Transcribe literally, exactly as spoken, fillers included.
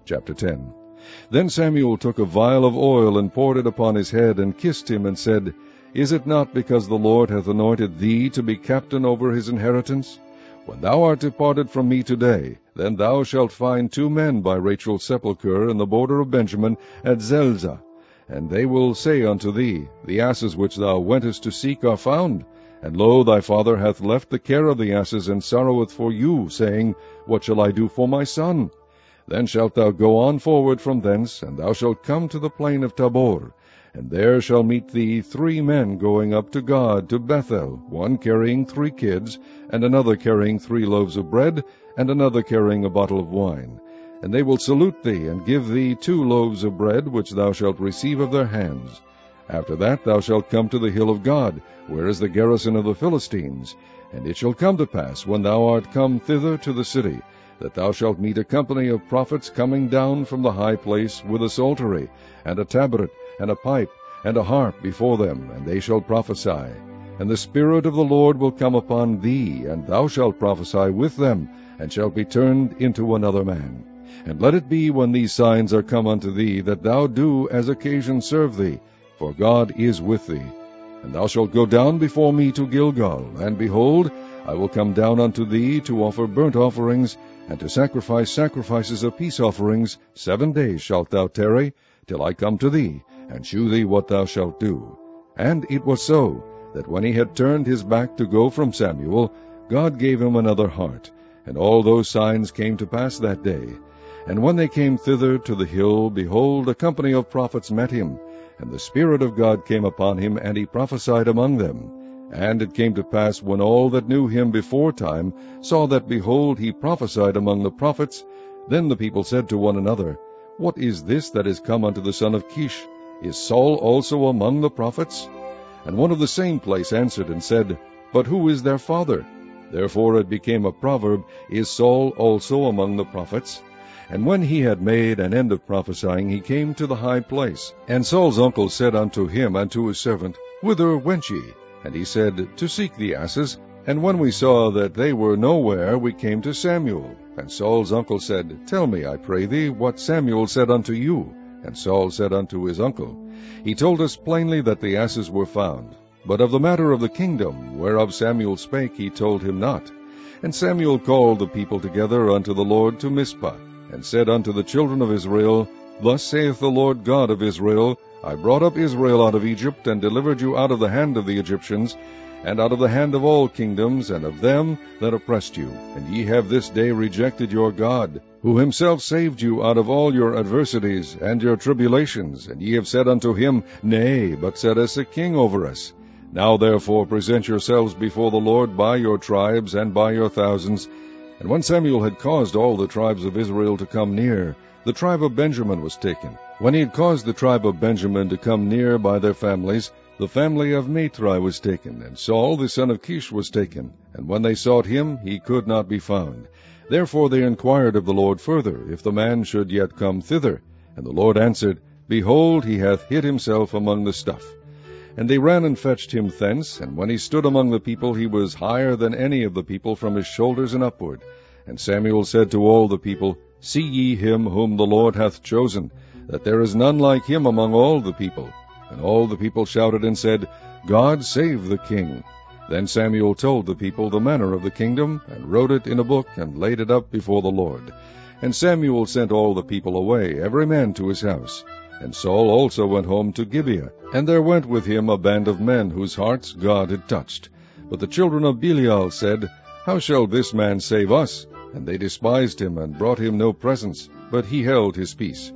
Chapter ten. Then Samuel took a vial of oil, and poured it upon his head, and kissed him, and said, Is it not because the Lord hath anointed thee to be captain over his inheritance? When thou art departed from me today, then thou shalt find two men by Rachel's sepulchre in the border of Benjamin at Zelzah. And they will say unto thee, The asses which thou wentest to seek are found. And lo, thy father hath left the care of the asses, and sorroweth for you, saying, What shall I do for my son? Then shalt thou go on forward from thence, and thou shalt come to the plain of Tabor. And there shall meet thee three men going up to God to Bethel, one carrying three kids, and another carrying three loaves of bread, and another carrying a bottle of wine. And they will salute thee, and give thee two loaves of bread, which thou shalt receive of their hands. After that thou shalt come to the hill of God, where is the garrison of the Philistines. And it shall come to pass, when thou art come thither to the city, that thou shalt meet a company of prophets coming down from the high place with a psaltery, and a tabret, and a pipe, and a harp before them, and they shall prophesy. And the Spirit of the Lord will come upon thee, and thou shalt prophesy with them, and shalt be turned into another man. And let it be, when these signs are come unto thee, that thou do as occasion serve thee, for God is with thee. And thou shalt go down before me to Gilgal, and behold, I will come down unto thee to offer burnt offerings, and to sacrifice sacrifices of peace offerings. Seven days shalt thou tarry, till I come to thee, and shew thee what thou shalt do. And it was so, that when he had turned his back to go from Samuel, God gave him another heart. And all those signs came to pass that day. And when they came thither to the hill, behold, a company of prophets met him. And the Spirit of God came upon him, and he prophesied among them. And it came to pass, when all that knew him before time saw that, behold, he prophesied among the prophets, then the people said to one another, What is this that is come unto the son of Kish? Is Saul also among the prophets? And one of the same place answered and said, But who is their father? Therefore it became a proverb, Is Saul also among the prophets? And when he had made an end of prophesying, he came to the high place. And Saul's uncle said unto him and to his servant, Whither went ye? And he said, To seek the asses. And when we saw that they were nowhere, we came to Samuel. And Saul's uncle said, Tell me, I pray thee, what Samuel said unto you. And Saul said unto his uncle, He told us plainly that the asses were found. But of the matter of the kingdom, whereof Samuel spake, he told him not. And Samuel called the people together unto the Lord to Mizpah, and said unto the children of Israel, Thus saith the Lord God of Israel, I brought up Israel out of Egypt, and delivered you out of the hand of the Egyptians, and out of the hand of all kingdoms, and of them that oppressed you. And ye have this day rejected your God, who himself saved you out of all your adversities and your tribulations. And ye have said unto him, Nay, but set us a king over us. Now therefore present yourselves before the Lord by your tribes and by your thousands. And when Samuel had caused all the tribes of Israel to come near, the tribe of Benjamin was taken. When he had caused the tribe of Benjamin to come near by their families, the family of Matri was taken, and Saul the son of Kish was taken. And when they sought him, he could not be found. Therefore they inquired of the Lord further, if the man should yet come thither. And the Lord answered, Behold, he hath hid himself among the stuff. And they ran and fetched him thence, and when he stood among the people, he was higher than any of the people from his shoulders and upward. And Samuel said to all the people, See ye him whom the Lord hath chosen, that there is none like him among all the people. And all the people shouted and said, God save the king. Then Samuel told the people the manner of the kingdom, and wrote it in a book, and laid it up before the Lord. And Samuel sent all the people away, every man to his house. And Saul also went home to Gibeah, and there went with him a band of men whose hearts God had touched. But the children of Belial said, How shall this man save us? And they despised him, and brought him no presents, but he held his peace.